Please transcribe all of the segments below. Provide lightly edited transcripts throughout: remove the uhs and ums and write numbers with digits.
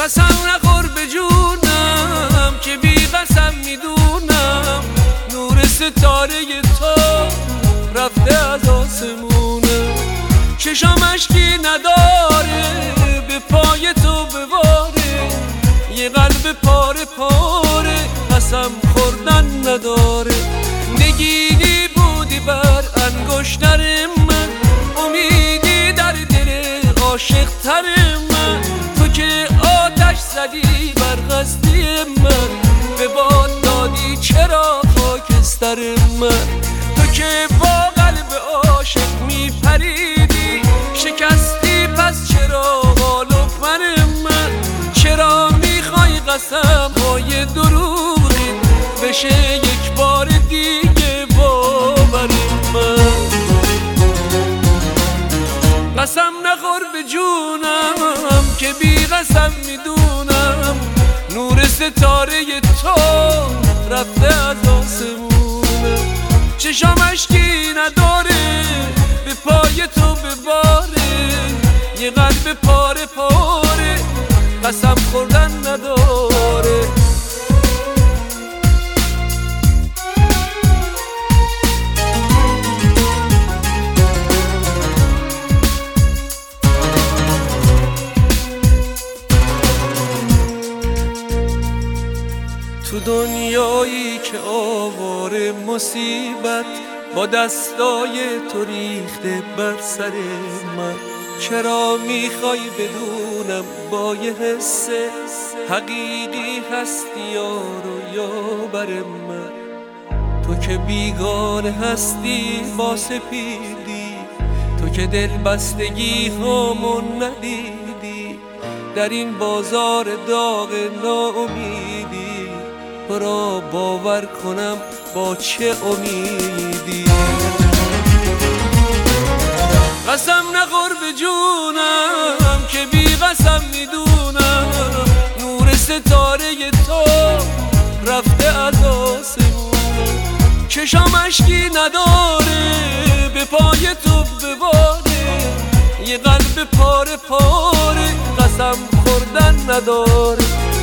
قسم نخور به جونم که بی قسم میدونم نور ستاره تو رفته از آسمونه. چشام اشکی نداره به پای تو بواره، یه قلب پاره پاره قسم خوردن نداره. نگینی بودی بر انگشتر من، امیدی در دل عاشق تر من. تو که آتش زدی بر قصدی من، به باد دادی چرا خاکستر من. تو که با قلب عاشق میپریدی شکستی، پس چرا حال و پر من. چرا میخوای قسم های دروغی بشه یک بار دیگه باور من. قسم نخور به جونم که بی قسم میدونم نور ستاره تو رفته از آسمونه. چشام اشکی نداره به پای تو بباره، یه قلب پاره پاره قسم خوردن نداره. تو دنیایی که آواره مصیبت با دستای تو ریخته بر سر من، چرا میخوای بدونم با یه حس حقیقی هستی یارو یا بر من. تو که بیگانه هستی با سپیدی، تو که دل بستگی همون ندیدی، در این بازار داغ ناامیدی تو را باور کنم با چه امیدی. قسم نخور به جونم که بی قسم میدونم نور ستاره تو رفته از آسمونه. چشام اشکی نداره به پای تو بباره، یه قلب پاره پاره قسم خوردن نداره.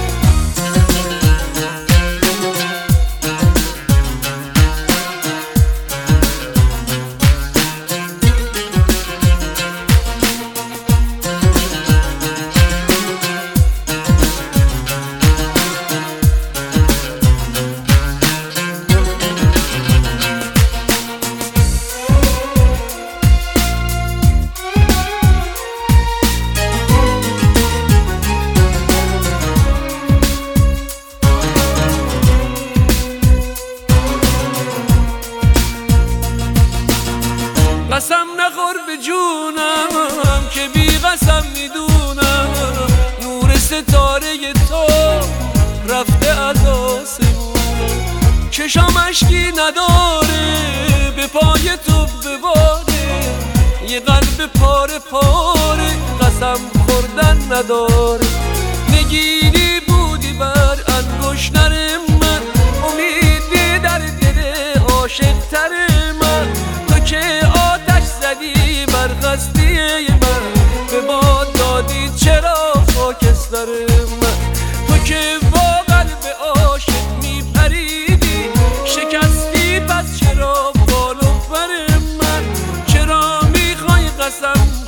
قسم نخور به جونم که بی قسم میدونم نور ستاره تو رفته از آسمونه. چشام اشکی نداره به پای تو بباره، یه قلب پاره پاره قسم خوردن نداره. نگینی بودی بر انگشتر من، امیدی در دل عاشق تر من. تو که آتش زدی بر قصدی من، به باد دادی چرا خاکستر من. تو که با قلب عاشق میپریدی شکستی، پس چرا بال و پر من. چرا میخوای قسم